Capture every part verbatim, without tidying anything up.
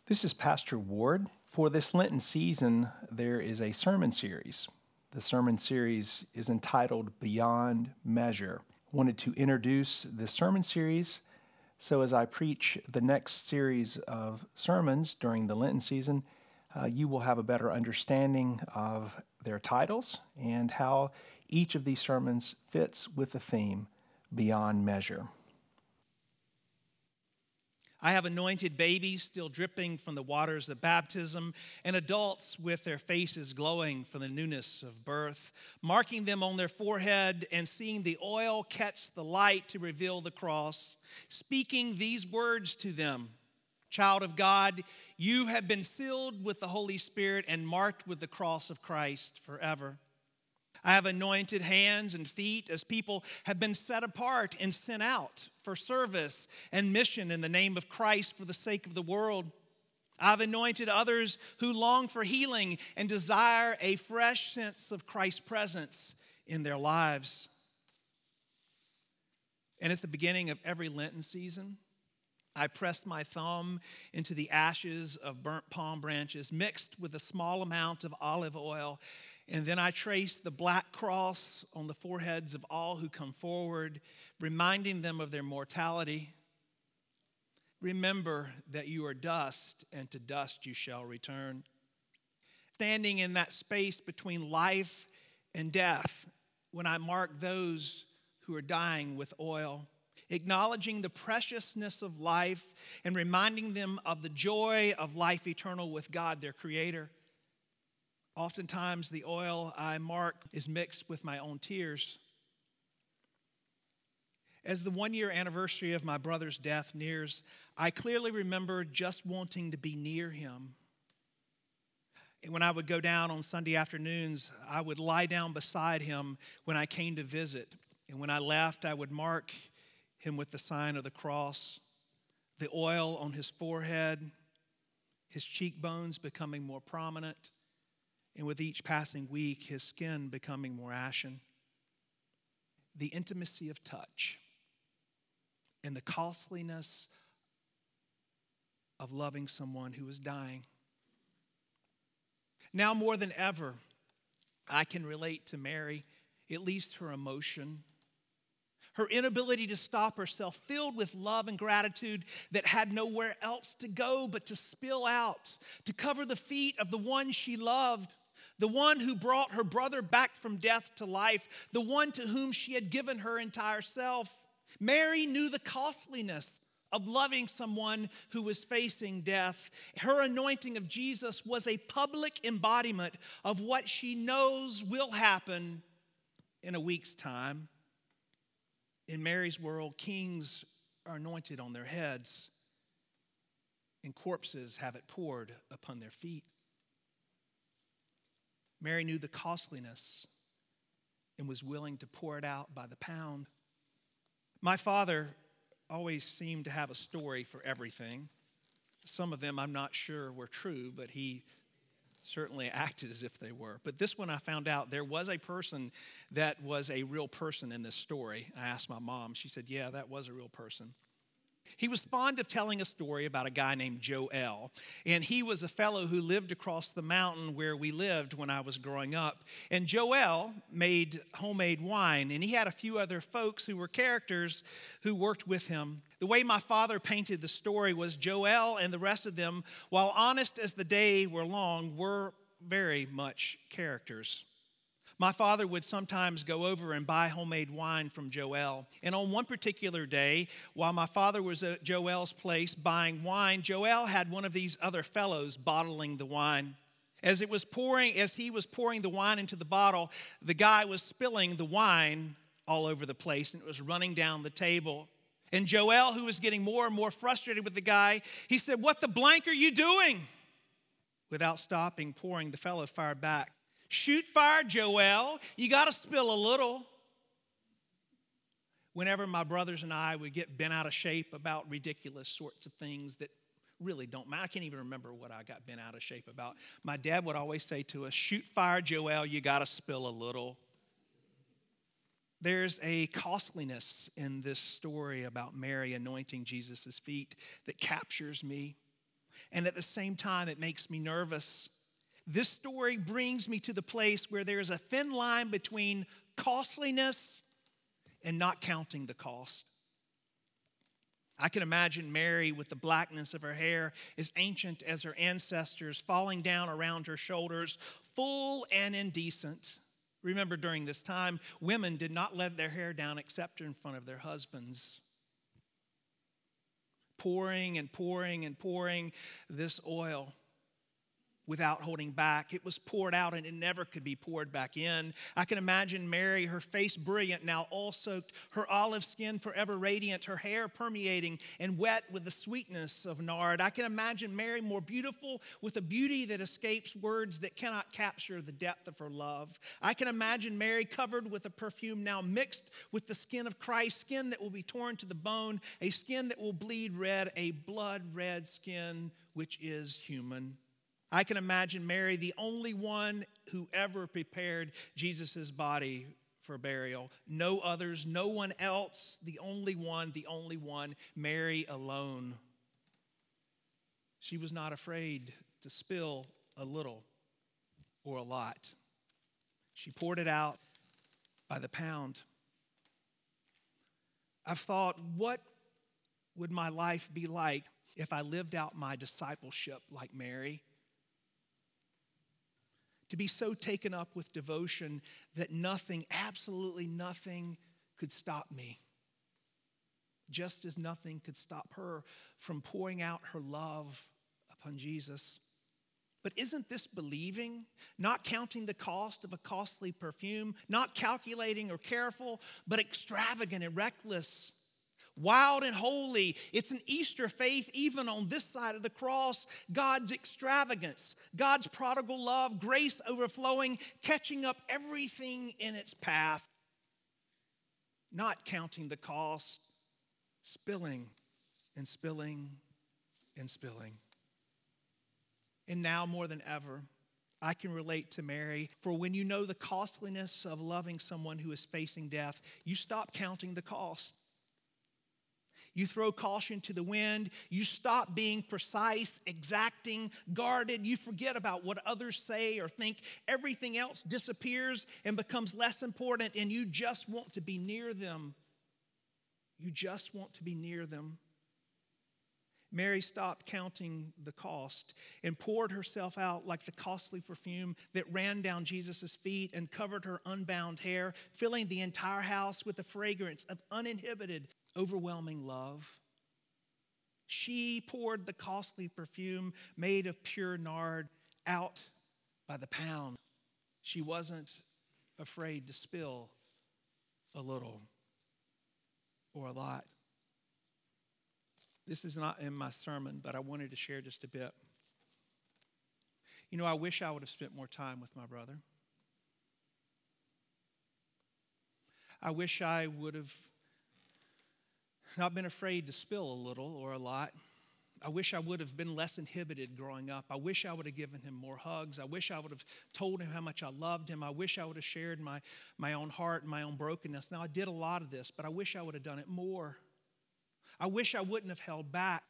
This is Pastor Ward. For this Lenten season, there is a sermon series. The sermon series is entitled Beyond Measure. I wanted to introduce this sermon series so as I preach the next series of sermons during the Lenten season, uh, you will have a better understanding of their titles and how each of these sermons fits with the theme Beyond Measure. I have anointed babies still dripping from the waters of baptism and adults with their faces glowing from the newness of birth, marking them on their forehead and seeing the oil catch the light to reveal the cross, speaking these words to them. Child of God, you have been sealed with the Holy Spirit and marked with the cross of Christ forever. I have anointed hands and feet as people have been set apart and sent out for service and mission in the name of Christ for the sake of the world. I've anointed others who long for healing and desire a fresh sense of Christ's presence in their lives. And at the beginning of every Lenten season, I pressed my thumb into the ashes of burnt palm branches mixed with a small amount of olive oil. And then I traced the black cross on the foreheads of all who come forward, reminding them of their mortality. Remember that you are dust, and to dust you shall return. Standing in that space between life and death, when I mark those who are dying with oil, acknowledging the preciousness of life and reminding them of the joy of life eternal with God, their Creator. Oftentimes, the oil I mark is mixed with my own tears. As the one-year anniversary of my brother's death nears, I clearly remember just wanting to be near him. And when I would go down on Sunday afternoons, I would lie down beside him when I came to visit. And when I left, I would mark him with the sign of the cross, the oil on his forehead, his cheekbones becoming more prominent, and with each passing week, his skin becoming more ashen. The intimacy of touch and the costliness of loving someone who is dying. Now more than ever, I can relate to Mary, at least her emotion, her inability to stop herself, filled with love and gratitude that had nowhere else to go but to spill out, to cover the feet of the one she loved, the one who brought her brother back from death to life, the one to whom she had given her entire self. Mary knew the costliness of loving someone who was facing death. Her anointing of Jesus was a public embodiment of what she knows will happen in a week's time. In Mary's world, kings are anointed on their heads, and corpses have it poured upon their feet. Mary knew the costliness and was willing to pour it out by the pound. My father always seemed to have a story for everything. Some of them I'm not sure were true, but he certainly acted as if they were. But this one I found out there was a person that was a real person in this story. I asked my mom. She said, yeah, that was a real person. He was fond of telling a story about a guy named Joel, and he was a fellow who lived across the mountain where we lived when I was growing up. And Joel made homemade wine, and he had a few other folks who were characters who worked with him. The way my father painted the story was Joel and the rest of them, while honest as the day were long, were very much characters. My father would sometimes go over and buy homemade wine from Joel. And on one particular day, while my father was at Joel's place buying wine, Joel had one of these other fellows bottling the wine. As it was pouring, as he was pouring the wine into the bottle, the guy was spilling the wine all over the place, and it was running down the table. And Joel, who was getting more and more frustrated with the guy, he said, "What the blank are you doing?" Without stopping pouring, the fellow fired back, "Shoot fire, Joel. You got to spill a little." Whenever my brothers and I would get bent out of shape about ridiculous sorts of things that really don't matter, I can't even remember what I got bent out of shape about. My dad would always say to us, "Shoot fire, Joel. You got to spill a little." There's a costliness in this story about Mary anointing Jesus' feet that captures me. and at the same time, it makes me nervous. This story brings me to the place where there is a thin line between costliness and not counting the cost. I can imagine Mary with the blackness of her hair as ancient as her ancestors falling down around her shoulders, full and indecent. Remember, during this time, women did not let their hair down except in front of their husbands. Pouring and pouring and pouring this oil without holding back. It was poured out and it never could be poured back in. I can imagine Mary, her face brilliant, now all soaked, her olive skin forever radiant, her hair permeating and wet with the sweetness of nard. I can imagine Mary more beautiful with a beauty that escapes words that cannot capture the depth of her love. I can imagine Mary covered with a perfume now mixed with the skin of Christ, skin that will be torn to the bone, a skin that will bleed red, a blood red skin which is human. I can imagine Mary, the only one who ever prepared Jesus' body for burial. No others, no one else, the only one, the only one, Mary alone. She was not afraid to spill a little or a lot. She poured it out by the pound. I've thought, what would my life be like if I lived out my discipleship like Mary? To be so taken up with devotion that nothing, absolutely nothing could stop me. Just as nothing could stop her from pouring out her love upon Jesus. But isn't this believing? Not counting the cost of a costly perfume, not calculating or careful, but extravagant and reckless. Wild and holy. It's an Easter faith even on this side of the cross. God's extravagance, God's prodigal love, grace overflowing, catching up everything in its path. Not counting the cost, spilling and spilling and spilling. And now more than ever, I can relate to Mary. For when you know the costliness of loving someone who is facing death, you stop counting the cost. You throw caution to the wind. You stop being precise, exacting, guarded. You forget about what others say or think. Everything else disappears and becomes less important, and you just want to be near them. You just want to be near them. Mary stopped counting the cost and poured herself out like the costly perfume that ran down Jesus' feet and covered her unbound hair, filling the entire house with the fragrance of uninhibited, overwhelming love. She poured the costly perfume made of pure nard out by the pound. She wasn't afraid to spill a little or a lot. This is not in my sermon, but I wanted to share just a bit. You know, I wish I would have spent more time with my brother. I wish I would have not been afraid to spill a little or a lot. I wish I would have been less inhibited growing up. I wish I would have given him more hugs. I wish I would have told him how much I loved him. I wish I would have shared my, my own heart and my own brokenness. Now, I did a lot of this, but I wish I would have done it more. I wish I wouldn't have held back.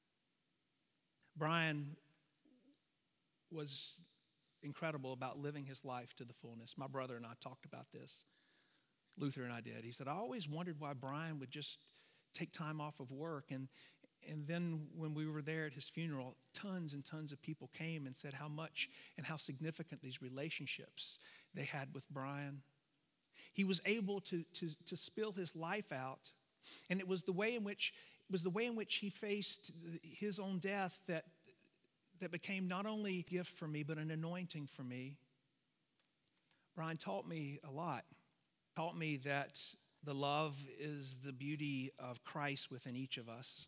Brian was incredible about living his life to the fullness. My brother and I talked about this. Luther and I did. He said, I always wondered why Brian would just take time off of work. And, and then when we were there at his funeral, tons and tons of people came and said how much and how significant these relationships they had with Brian. He was able to, to, to spill his life out. And it was the way in which it was the way in which he faced his own death that, that became not only a gift for me, but an anointing for me. Brian taught me a lot. Taught me that the love is the beauty of Christ within each of us.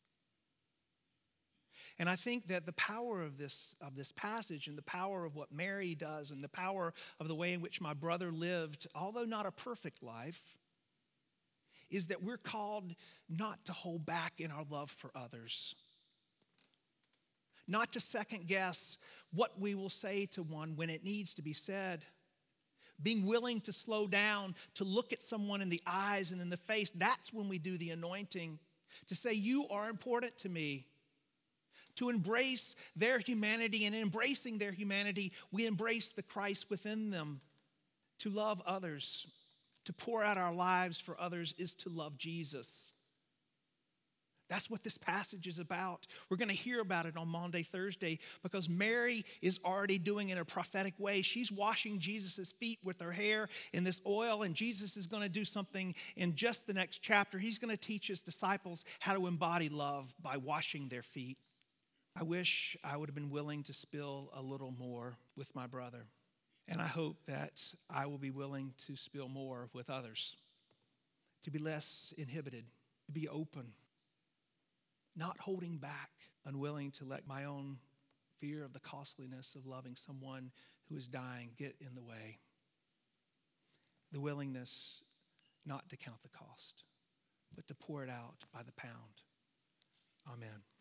And I think that the power of this, of this passage and the power of what Mary does and the power of the way in which my brother lived, although not a perfect life, is that we're called not to hold back in our love for others. Not to second guess what we will say to one when it needs to be said. Being willing to slow down, to look at someone in the eyes and in the face. That's when we do the anointing. To say, you are important to me. to embrace their humanity. And in embracing their humanity, we embrace the Christ within them. To love others, to pour out our lives for others is to love Jesus. That's what this passage is about. We're going to hear about it on Maundy, Thursday, because Mary is already doing it in a prophetic way. She's washing Jesus' feet with her hair in this oil, and Jesus is going to do something in just the next chapter. He's going to teach his disciples how to embody love by washing their feet. I wish I would have been willing to spill a little more with my brother, and I hope that I will be willing to spill more with others, to be less inhibited, to be open, not holding back, unwilling to let my own fear of the costliness of loving someone who is dying get in the way. The willingness not to count the cost, but to pour it out by the pound. Amen.